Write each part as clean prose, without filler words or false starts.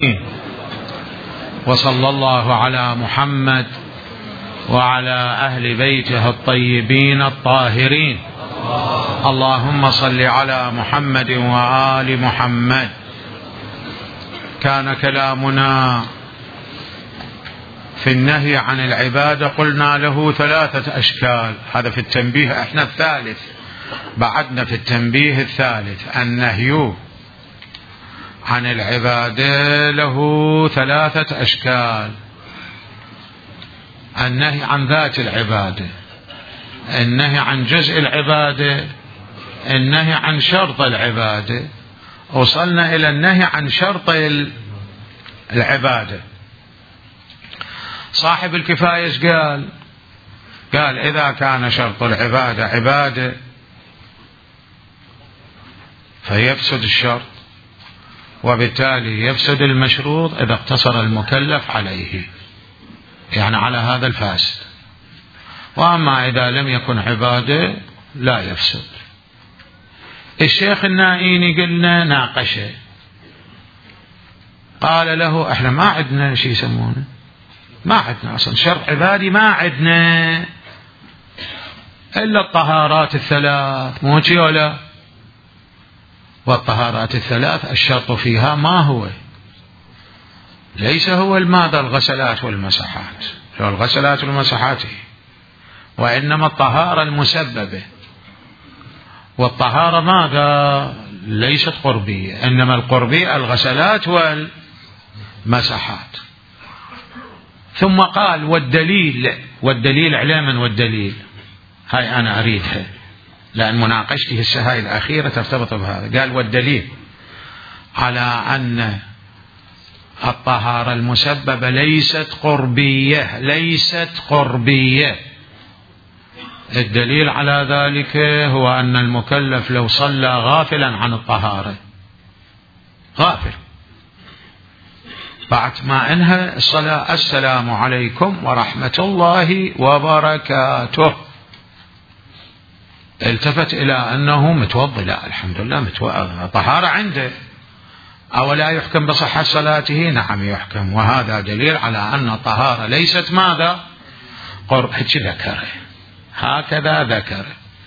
وصلى الله على محمد وعلى أهل بيته الطيبين الطاهرين. اللهم صل على محمد وآل محمد. كان كلامنا في النهي عن العبادة قلنا له 3 أشكال. هذا في التنبيه، احنا الثالث، بعدنا في التنبيه الثالث. النهي عن العبادة له 3 أشكال: النهي عن ذات العبادة، النهي عن جزء العبادة، النهي عن شرط العبادة. وصلنا إلى النهي عن شرط العبادة. صاحب الكفاية قال إذا كان شرط العبادة عبادة فيفسد الشرط، وبالتالي يفسد المشروط إذا اقتصر المكلف عليه، يعني على هذا الفاسد. وأما إذا لم يكن عبادة لا يفسد. الشيخ النائيني قلنا ناقشه، قال له احنا ما عندنا شيء يسمونه، ما عندنا أصلا شرط عبادي، ما عندنا إلا الطهارات الثلاث، مو شيء ولا. والطهارات الثلاث الشرط فيها ما هو؟ ليس هو الماذا الغسلات والمسحات، هو الغسلات والمسحات، وإنما الطهارة المسببة. والطهارة ماذا؟ ليست قربية، إنما القربية الغسلات والمسحات. ثم قال والدليل علما، والدليل هاي أنا أريدها لأن مناقشته السهاي الأخيرة ترتبط بهذا. قال والدليل على أن الطهارة المسببة ليست قربية. الدليل على ذلك هو أن المكلف لو صلى غافلا عن الطهارة، غافل، بعد ما انهى الصلاة السلام عليكم ورحمة الله وبركاته، التفت إلى أنه متوضئ، لا الحمد لله طهارة عنده، أولا يحكم بصحة صلاته؟ نعم يحكم. وهذا دليل على أن الطهارة ليست ماذا؟ هكذا ذكر.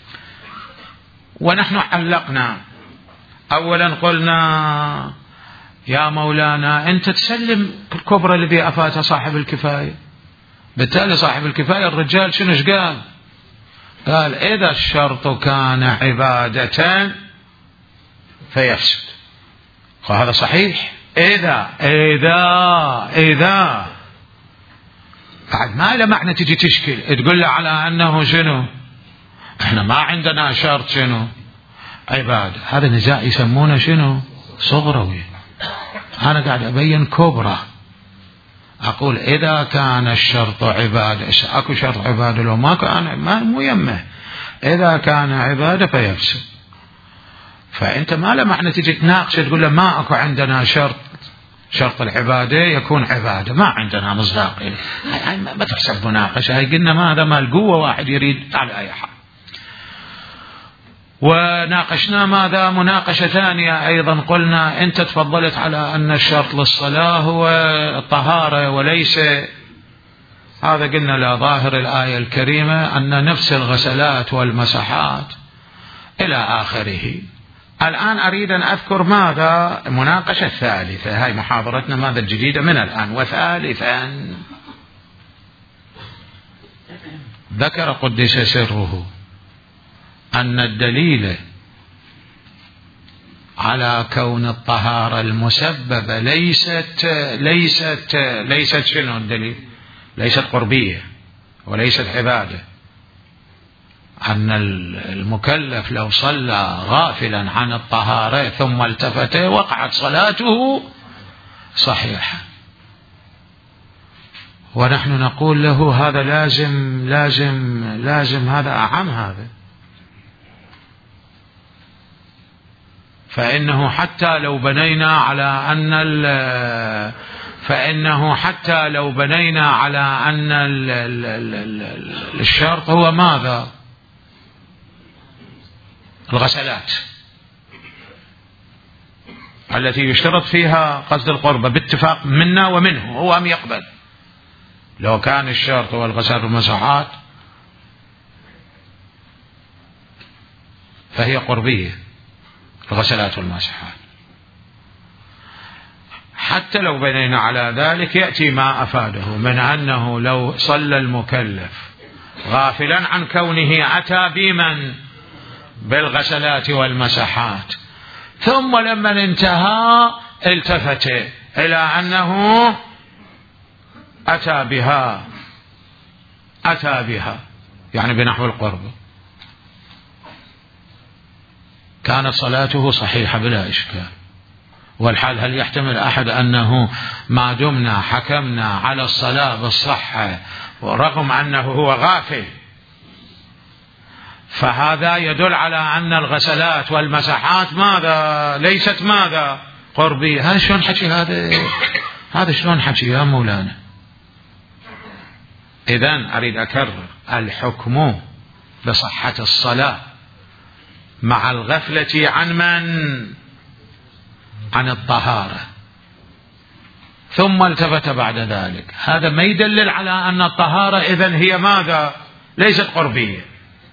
ونحن علقنا أولا، قلنا يا مولانا أنت تسلم الكبرى الذي أفاتها صاحب الكفاية. بالتالي صاحب الكفاية الرجال شنوش قال إذا الشرط كان عبادة فيفسد. وهذا صحيح. إذا بعد ما له معنى تجي تشكل تقول له على أنه شنو؟ احنا ما عندنا شرط شنو؟ عبادة. هذا نزاع يسمونه شنو؟ صغروي. أنا قاعد أبين كبرى، أقول إذا كان الشرط عبادة، أكو شرط عبادة لو ما كان مو يمه، إذا كان عبادة فيفسد. فأنت ما له معنى تجي تناقش تقول له ما أكو عندنا شرط العبادة يكون عبادة، ما عندنا مصداقية. ما تحسب مناقشة، هاي قلنا ما هذا مال قوة، واحد يريد على أي حال. وناقشنا ماذا؟ مناقشة ثانية أيضا، قلنا أنت تفضلت على أن الشرط للصلاة هو الطهارة وليس هذا. قلنا لا، ظاهر الآية الكريمة أن نفس الغسلات والمسحات إلى آخره. الآن أريد أن أذكر ماذا؟ المناقشة الثالثة، هاي محاضرتنا ماذا الجديدة من الآن. وثالثا ذكر قدس سره أن الدليل على كون الطهارة المسببة ليست شنو الدليل؟ ليست قربية وليست عبادة. أن المكلف لو صلى غافلا عن الطهارة ثم التفت وقعت صلاته صحيحة. ونحن نقول له هذا لازم هذا أعم هذا. فإنه حتى لو بنينا على أن الشرط هو ماذا؟ الغسلات. التي يشترط فيها قصد القربة باتفاق منا ومنه، هو أم يقبل. لو كان الشرط هو الغسل والمسحات فهي قربية الغسلات والمسحات. حتى لو بنينا على ذلك يأتي ما أفاده من أنه لو صلى المكلف غافلا عن كونه أتى بمن بالغسلات والمسحات، ثم لما انتهى التفت إلى أنه أتى بها يعني بنحو القرب، كانت صلاته صحيحة بلا إشكال. والحال هل يحتمل أحد أنه ما دمنا حكمنا على الصلاة بالصحة ورغم أنه هو غافل، فهذا يدل على أن الغسلات والمسحات ماذا؟ ليست ماذا؟ قربية. هذا شلون حكي؟ هذا شلون حكي يا مولانا؟ إذن أريد أكرر، الحكم بصحة الصلاة مع الغفلة عن من؟ عن الطهارة، ثم التفت بعد ذلك، هذا ما يدلل على أن الطهارة إذن هي ماذا؟ ليست قربية.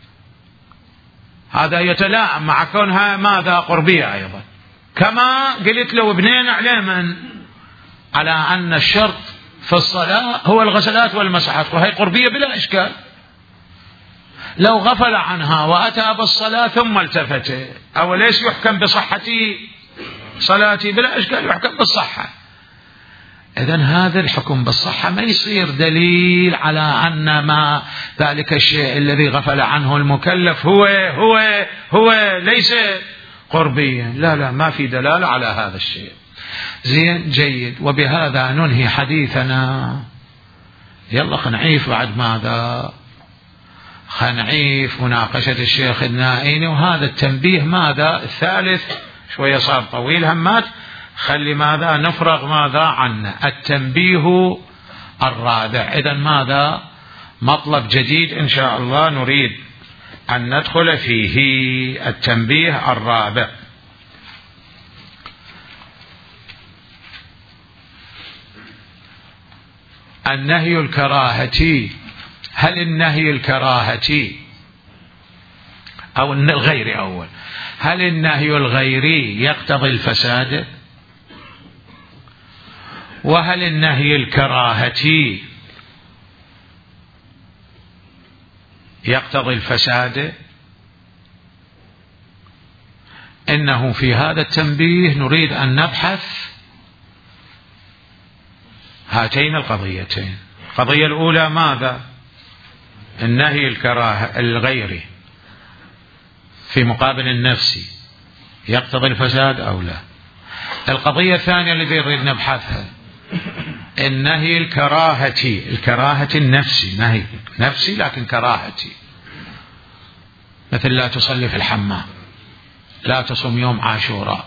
هذا يتلائم مع كونها ماذا؟ قربية أيضا. كما قلت لو بنينا عليه من؟ على أن الشرط في الصلاة هو الغسلات والمسحات، وهي قربية بلا إشكال. لو غفل عنها وأتى بالصلاة ثم التفت، أو ليس يحكم بصحتي صلاتي؟ بلا إشكال يحكم بالصحة. إذن هذا الحكم بالصحة ما يصير دليل على أن ما ذلك الشيء الذي غفل عنه المكلف هو ليس قربيا. لا ما في دلالة على هذا الشيء. زين جيد. وبهذا ننهي حديثنا. يلا خنعيف بعد ماذا؟ خنعيف مناقشة الشيخ النائيني. وهذا التنبيه ماذا؟ الثالث شوية صار طويل، همات خلي ماذا؟ نفرغ ماذا عنه؟ التنبيه الرابع. إذن ماذا؟ مطلب جديد إن شاء الله نريد أن ندخل فيه، التنبيه الرابع. النهي الكراهة. هل النهي الكراهة أو الغير أول، هل النهي الغيري يقتضي الفساد؟ وهل النهي الكراهة يقتضي الفساد؟ إنه في هذا التنبيه نريد أن نبحث هاتين القضيتين. القضية الأولى ماذا؟ النهي الكراهة الغيري في مقابل النفسي يقتضي الفساد أو لا. القضية الثانية التي نريد نبحثها النهي الكراهة النفسي، نهي نفسي لكن كراهتي، مثل لا تصلي في الحمام، لا تصوم يوم عاشوراء،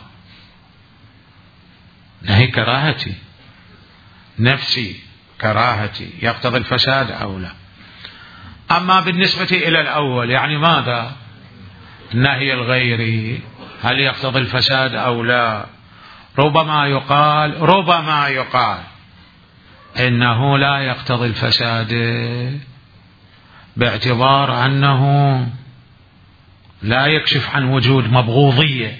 نهي كراهتي نفسي كراهتي يقتضي الفساد أو لا. أما بالنسبة إلى الأول يعني ماذا؟ النهي الغيري هل يقتضي الفساد أو لا؟ ربما يقال إنه لا يقتضي الفساد باعتبار أنه لا يكشف عن وجود مبغوضية،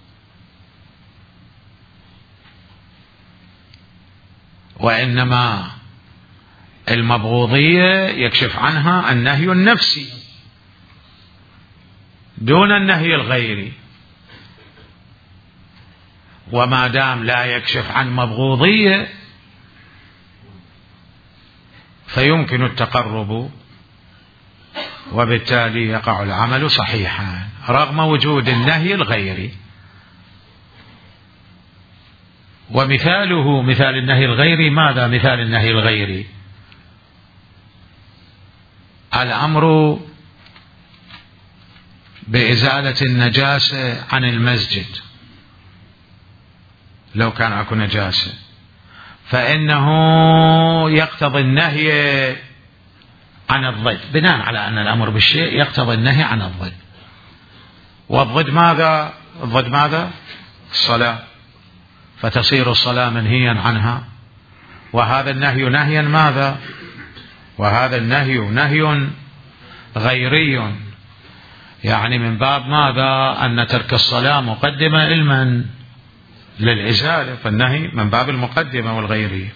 وإنما المبغوضية يكشف عنها النهي النفسي دون النهي الغيري. وما دام لا يكشف عن مبغوضية فيمكن التقرب، وبالتالي يقع العمل صحيحا رغم وجود النهي الغيري. ومثاله مثال النهي الغيري ماذا؟ مثال النهي الغيري الأمر بإزالة النجاسة عن المسجد. لو كان أكو نجاسة فإنه يقتضي النهي عن الضد، بناء على أن الأمر بالشيء يقتضي النهي عن الضد. والضد ماذا؟ الضد ماذا؟ الصلاة. فتصير الصلاة منهيا عنها. وهذا النهي نهيا ماذا؟ وهذا النهي نهي غيري، يعني من باب ماذا؟ أن ترك الصلاة مقدمة لمن؟ للإزالة، فالنهي من باب المقدمة والغيرية.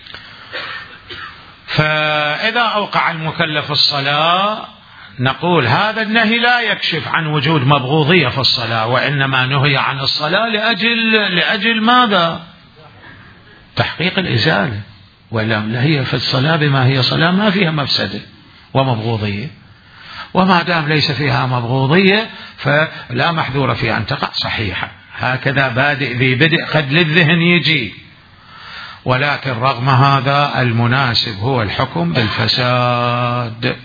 فإذا أوقع المكلف الصلاة نقول هذا النهي لا يكشف عن وجود مبغوضية في الصلاة، وإنما نهي عن الصلاة لأجل ماذا؟ تحقيق الإزالة، ولا هي في الصلاة بما هي صلاة ما فيها مفسدة ومبغوضية، وما دام ليس فيها مبغوضية فلا محذور في أن تقع صحيحة. هكذا بادئ ذي بدء قد للذهن يجي، ولكن رغم هذا المناسب هو الحكم بالفساد،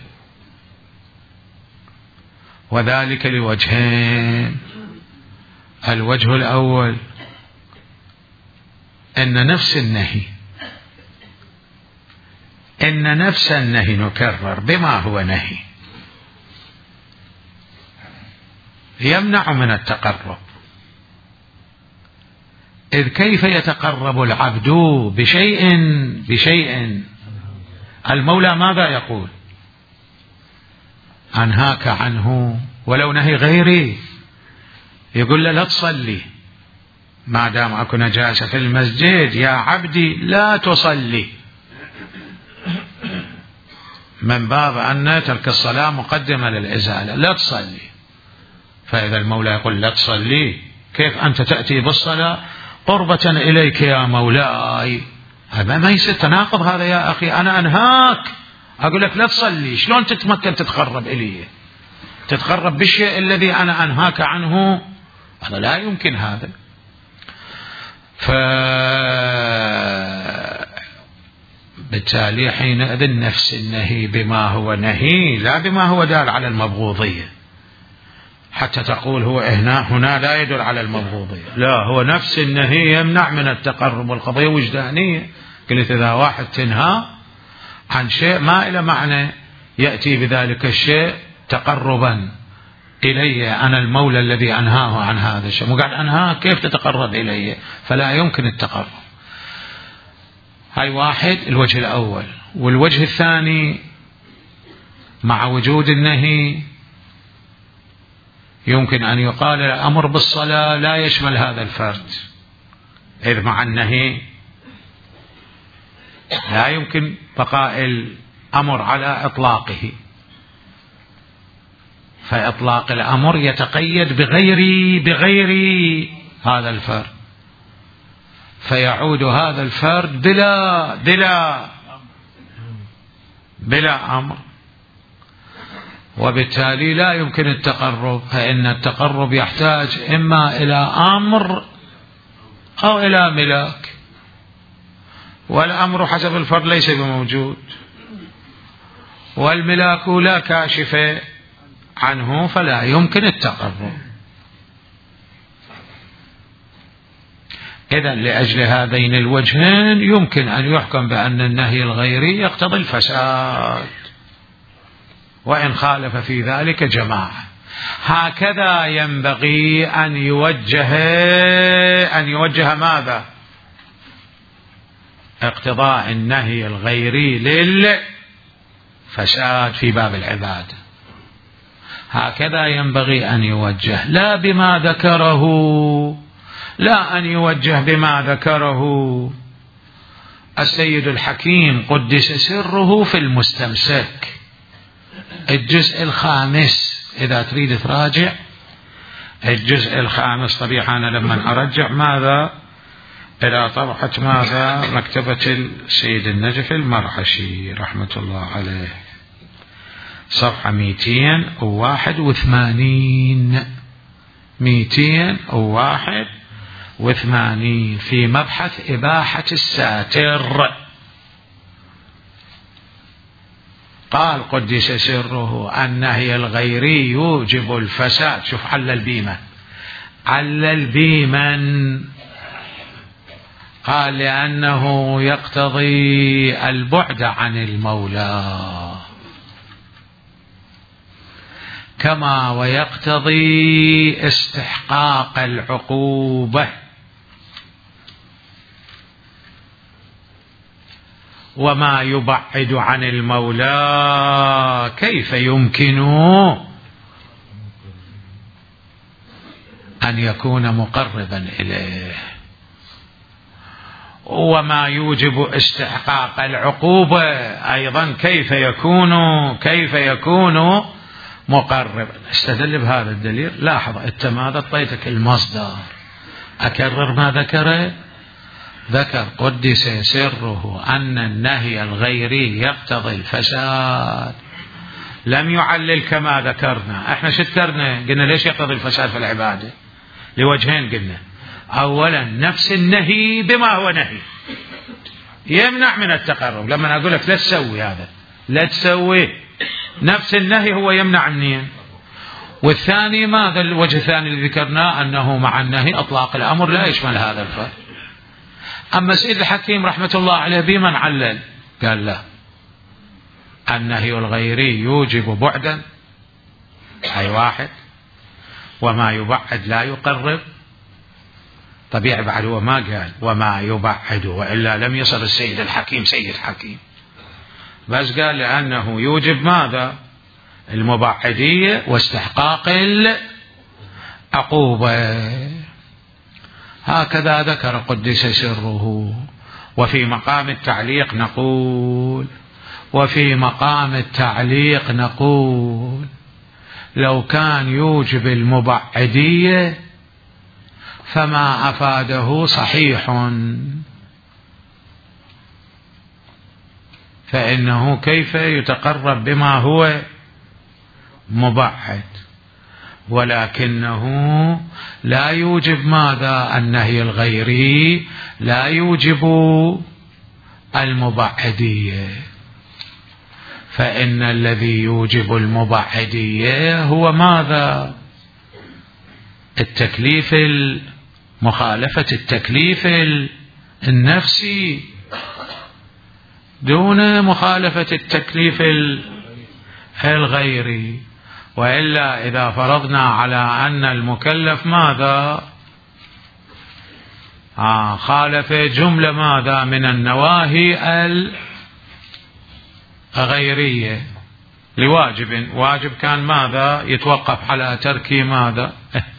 وذلك لوجهين. الوجه الأول إن نفس النهي نكرر بما هو نهي يمنع من التقرب، إذ كيف يتقرب العبد بشيء المولى ماذا يقول؟ أنهاك عنه، ولو نهي غيري يقول له لا تصلي ما دام أكو نجاسة في المسجد، يا عبدي لا تصلي، من باب أن ترك الصلاة مقدمة للإزالة، لا تصلي. فإذا المولى يقول لا تصلي، كيف أنت تأتي بالصلاة قربة إليك يا مولاي؟ هذا ما يصير تناقض هذا يا أخي. أنا أنهاك أقول لك لا تصلي، شلون تتمكن تتقرب إلي؟ تتقرب بالشيء الذي أنا أنهاك عنه؟ هذا لا يمكن. هذا بالتالي حينئذ نفس النهي بما هو نهي لا بما هو دال على المبغوضية، حتى تقول هو هنا لا يدل على المبغوضية، لا، هو نفس النهي يمنع من التقرب، والقضية وجدانية. قلت إذا واحد تنهى عن شيء ما إلى معنى يأتي بذلك الشيء تقربا إلي، أنا المولى الذي أنهاه عن هذا الشيء، وقال أنهاه كيف تتقرب إلي؟ فلا يمكن التقرب. هاي واحد، الوجه الأول. والوجه الثاني مع وجود النهي يمكن أن يقال الأمر بالصلاة لا يشمل هذا الفرد، إذ مع النهي لا يمكن بقاء الأمر على إطلاقه، فإطلاق الأمر يتقيد بغير هذا الفرد، فيعود هذا الفرد بلا أمر، وبالتالي لا يمكن التقرب. فإن التقرب يحتاج إما إلى أمر أو إلى ملاك، والأمر حسب الفرد ليس بموجود، والملاك لا كاشف عنه، فلا يمكن التقرب. إذن لأجل هذين الوجهين يمكن أن يحكم بأن النهي الغيري يقتضي الفساد، وإن خالف في ذلك جماعة. هكذا ينبغي أن يوجه ماذا؟ اقتضاء النهي الغيري للفساد في باب العبادة، هكذا ينبغي أن يوجه، لا بما ذكره، لا أن يوجه بما ذكره السيد الحكيم قدس سره في المستمسك الجزء الخامس. إذا تريد تراجع الجزء الخامس، طبيعي أنا لما أرجع ماذا إلى طبعة ماذا مكتبة السيد النجف المرعشي رحمة الله عليه، صفحة 281 في مبحث إباحة الساتر. قال قدس سره النهي الغيري يوجب الفساد. شوف علل بيمن قال لأنه يقتضي البعد عن المولى، كما ويقتضي استحقاق العقوبة. وما يبعد عن المولى كيف يمكن أن يكون مقربا إليه، وما يوجب استحقاق العقوبة أيضا كيف يكون مقربا. استدل بهذا الدليل. لاحظ أنت ماذا أعطيتك المصدر، أكرر ما ذكر قدس سره أن النهي الغيري يقتضي الفساد، لم يعلل كما ذكرنا. احنا شكرنا قلنا ليش يقتضي الفساد في العبادة؟ لوجهين قلنا. أولا نفس النهي بما هو نهي يمنع من التقرب. لما أقول لك لا تسوي هذا لا تسوي، نفس النهي هو يمنع منين. والثاني ماذا الوجه الثاني اللي ذكرناه؟ أنه مع النهي أطلاق الأمر لا يشمل هذا الفرق. أما سيد الحكيم رحمة الله عليه بمن علل؟ قال لا، النهي الغيري يوجب بعدا أي واحد، وما يبعد لا يقرب. طبيعي بعد هو ما قال وما يبعد، وإلا لم يصل السيد الحكيم سيد حكيم، بس قال لأنه يوجب ماذا؟ المبعدية واستحقاق العقوبة. هكذا ذكر قدس سره. وفي مقام التعليق نقول لو كان يوجب المبعدية فما أفاده صحيح، فإنه كيف يتقرب بما هو مبعد، ولكنه لا يوجب ماذا؟ النهي الغيري لا يوجب المبعدية، فإن الذي يوجب المبعدية هو ماذا؟ التكليف، مخالفة التكليف النفسي دون مخالفة التكليف الغيري. وإلا إذا فرضنا على أن المكلف ماذا؟ خالف جملة ماذا؟ من النواهي الغيرية لواجب، واجب كان ماذا؟ يتوقف على ترك ماذا؟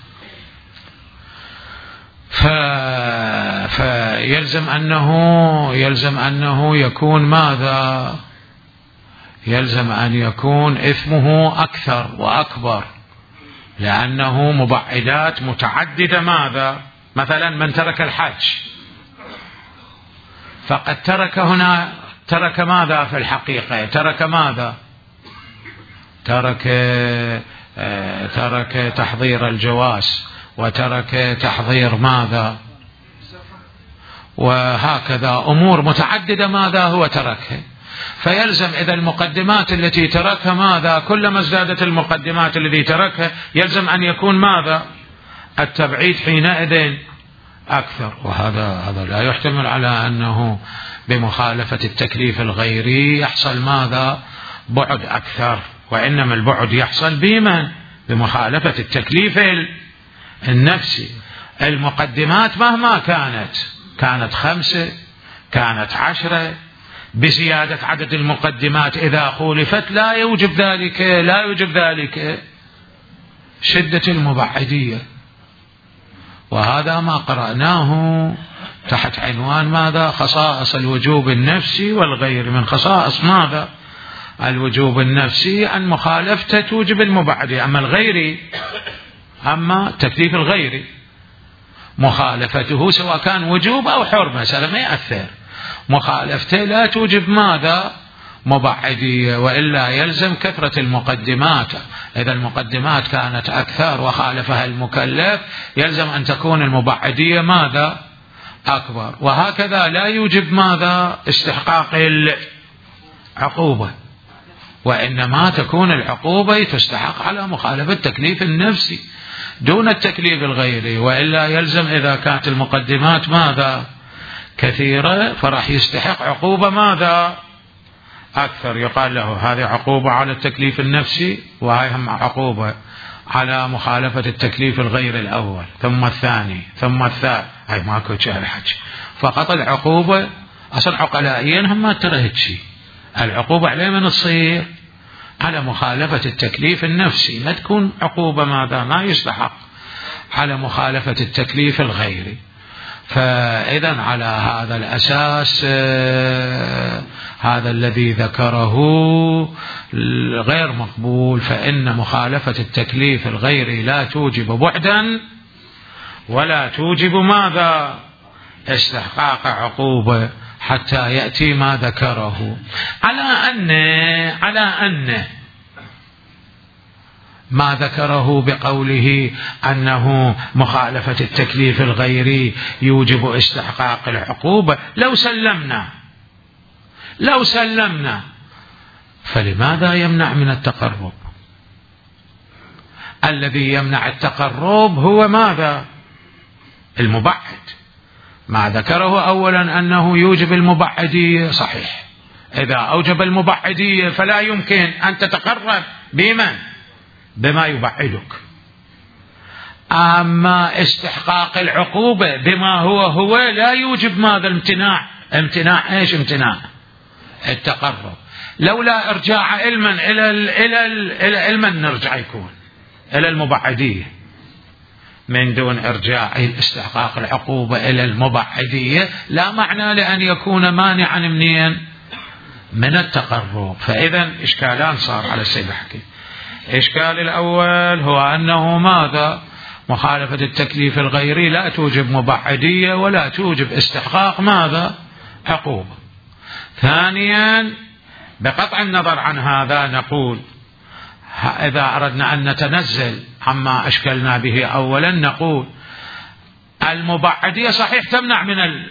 فيلزم أنه يكون ماذا؟ يلزم أن يكون إثمه أكثر وأكبر، لأنه مبعدات متعددة. ماذا؟ مثلا من ترك الحج فقد ترك ماذا في الحقيقة؟ ترك ماذا؟ ترك تحضير الجواز، وترك تحضير ماذا؟ وهكذا أمور متعددة ماذا هو تركها. فيلزم إذا المقدمات التي تركها ماذا؟ كلما ازدادت المقدمات التي تركها يلزم أن يكون ماذا؟ التبعيد حينئذ أكثر. وهذا لا يحتمل على أنه بمخالفة التكليف الغيري يحصل ماذا؟ بعد أكثر، وإنما البعد يحصل بمخالفة التكليف النفسي. المقدمات مهما كانت 5 كانت 10 بزيادة عدد المقدمات إذا خولفت لا يوجب ذلك شدة المبعدية. وهذا ما قرأناه تحت عنوان ماذا؟ خصائص الوجوب النفسي والغير. من خصائص ماذا؟ الوجوب النفسي أن مخالفته توجب المبعدية. أما تكليف الغير مخالفته سواء كان وجوب أو حرمة ما يأثر، مخالفته لا توجب ماذا؟ مبعدية. وإلا يلزم كثرة المقدمات. إذا المقدمات كانت أكثر وخالفها المكلف يلزم أن تكون المبعدية ماذا؟ أكبر. وهكذا لا يوجب ماذا؟ استحقاق العقوبة، وإنما تكون العقوبة تستحق على مخالفة التكليف النفسي دون التكليف الغيري. وإلا يلزم إذا كانت المقدمات ماذا؟ كثيرة فراح يستحق عقوبة ماذا؟ أكثر. يقال له هذه عقوبة على التكليف النفسي، وهي هم عقوبة على مخالفة التكليف الغير الأول، ثم الثاني، ثم الثالث. هاي ماكو شيء الحج، فقط العقوبة أصلا عقلائيا هم ما ترهد شيء. العقوبة عليه من تصير على مخالفة التكليف النفسي، ما تكون عقوبة ماذا ما يستحق على مخالفة التكليف الغيري. فإذا على هذا الأساس هذا الذي ذكره غير مقبول، فإن مخالفة التكليف الغيري لا توجب بعدا ولا توجب ماذا استحقاق عقوبة حتى يأتي ما ذكره، على أن ما ذكره بقوله أنه مخالفة التكليف الغيري يوجب استحقاق العقوبة. لو سلمنا فلماذا يمنع من التقرب؟ الذي يمنع التقرب هو ماذا؟ المبعد. ما ذكره أولا أنه يوجب المبعدية صحيح، إذا أوجب المبعدية فلا يمكن أن تتقرب بما يبعدك. أما استحقاق العقوبة بما هو لا يوجب ماذا؟ امتناع ايش؟ امتناع التقرب. لولا ارجاع علما الى علما نرجع يكون الى المبعدية، من دون ارجاع استحقاق العقوبة الى المبعدية لا معنى لأن يكون مانعا من التقرب. فإذا اشكالان صار على السيد الحكيم. الإشكال الأول هو أنه ماذا؟ مخالفة التكليف الغيري لا توجب مبعدية ولا توجب استحقاق ماذا؟ عقوبة. ثانيا بقطع النظر عن هذا نقول إذا أردنا أن نتنزل عما أشكلنا به أولا نقول المبعدية صحيح تمنع من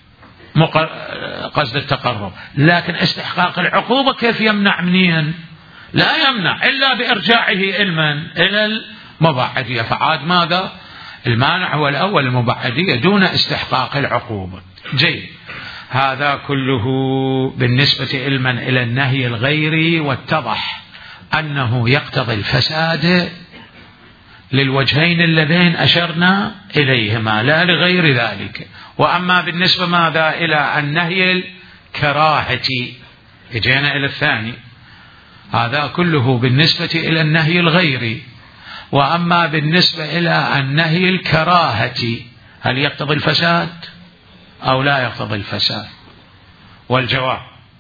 قصد التقرب، لكن استحقاق العقوبة كيف يمنع؟ منين؟ لا يمنع إلا بإرجاعه إلى المبعدية. فعاد ماذا؟ المانع هو الأول المبعدية دون استحقاق العقوبة. جيد، هذا كله بالنسبة علما إلى النهي الغيري، واتضح أنه يقتضي الفساد للوجهين اللذين أشرنا إليهما لا لغير ذلك. وأما بالنسبة ماذا إلى النهي الكراهة جينا إلى الثاني، هذا كله بالنسبة إلى النهي الغيري. وأما بالنسبة إلى النهي الكراهة هل يقتضي الفساد أو لا يقتضي الفساد؟ والجواب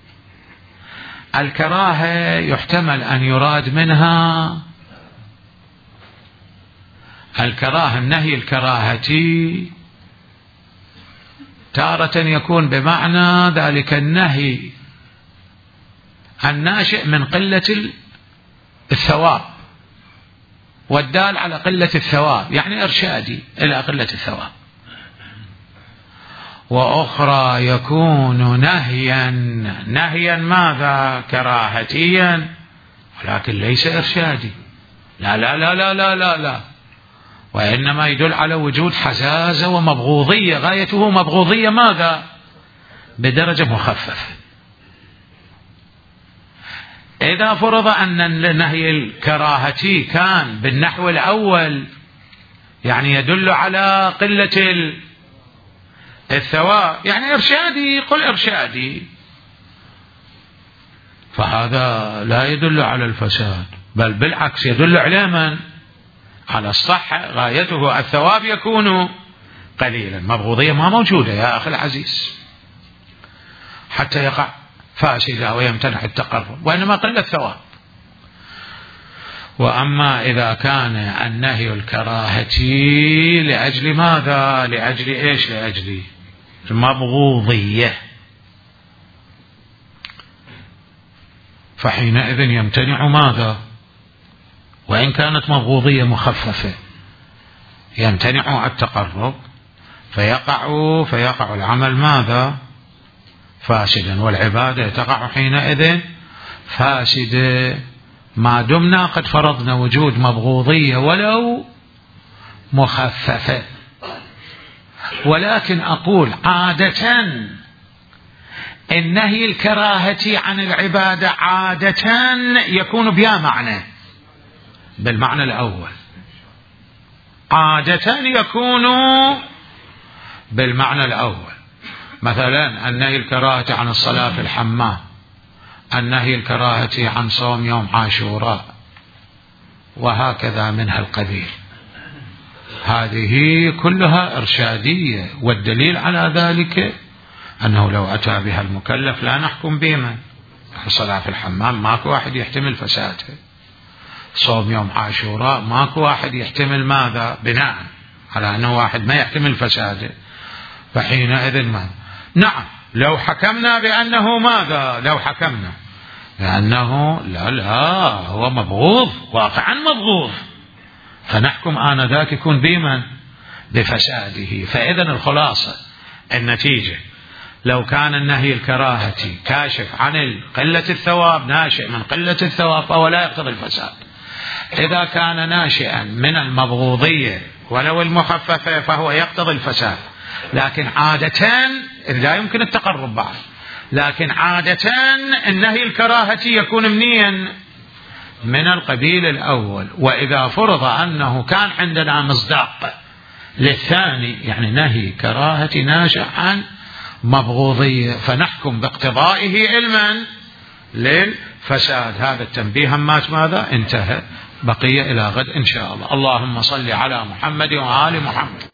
الكراهة يحتمل أن يراد منها الكراهة، النهي الكراهة تارة يكون بمعنى ذلك النهي الناشئ من قلة الثواب والدال على قلة الثواب، يعني إرشادي إلى قلة الثواب. وأخرى يكون نهيا ماذا؟ كراهتيا، ولكن ليس إرشادي، لا لا لا لا لا لا لا، وإنما يدل على وجود حزازة ومبغوضية، غايته مبغوضية ماذا؟ بدرجة مخففة. إذا فرض أن النهي الكراهتي كان بالنحو الأول يعني يدل على قلة الثواب، يعني إرشادي، قل إرشادي، فهذا لا يدل على الفساد، بل بالعكس يدل على من؟ على الصحة، غايته الثواب يكون قليلا. مبغوضية ما موجودة يا أخي العزيز حتى يقع فاسدة ويمتنع التقرب، وإنما قلة الثواب. وأما إذا كان النهي الكراهة لأجل ماذا؟ لأجل إيش؟ لأجل المبغوضية، فحينئذ يمتنع ماذا؟ وإن كانت مبغوضية مخففة يمتنع التقرب، فيقع العمل ماذا؟ فاسدا، والعبادة تقع حينئذ فاسدة، ما دمنا قد فرضنا وجود مبغوضية ولو مخففة. ولكن أقول عادة النهي الكراهة عن العبادة عادة يكون بها معنى، بالمعنى الأول عادة يكون بالمعنى الأول، مثلا النهي الكراهة عن الصلاة في الحمام، النهي الكراهة عن صوم يوم عاشوراء، وهكذا من هالقبيل. هذه كلها إرشادية، والدليل على ذلك أنه لو أتى بها المكلف لا نحكم بمن. الصلاة في الحمام ماكو واحد يحتمل فسادها، صوم يوم عاشوراء ماكو واحد يحتمل ماذا، بناء على أنه واحد ما يحتمل فساده، فحينئذ ماذا؟ نعم لو حكمنا بأنه ماذا، لو حكمنا بأنه لا هو مبغوض، واقعا مبغوض، فنحكم آنذاك يكون بمن، بفساده. فإذا الخلاصة النتيجة لو كان النهي الكراهة كاشف عن قلة الثواب، ناشئ من قلة الثواب، فهو لا يقتضي الفساد. إذا كان ناشئا من المبغوضية ولو المخففة فهو يقتضي الفساد. لكن عادة لا يمكن التقرب بعد، لكن عادة النهي الكراهة يكون منين، من القبيل الأول. وإذا فرض أنه كان عندنا مصداق للثاني، يعني نهي كراهة ناشئ عن مبغوضية، فنحكم باقتضائه علما للفساد. هذا التنبيه همات ماذا انتهى، بقية إلى غد إن شاء الله. اللهم صل على محمد وآل محمد.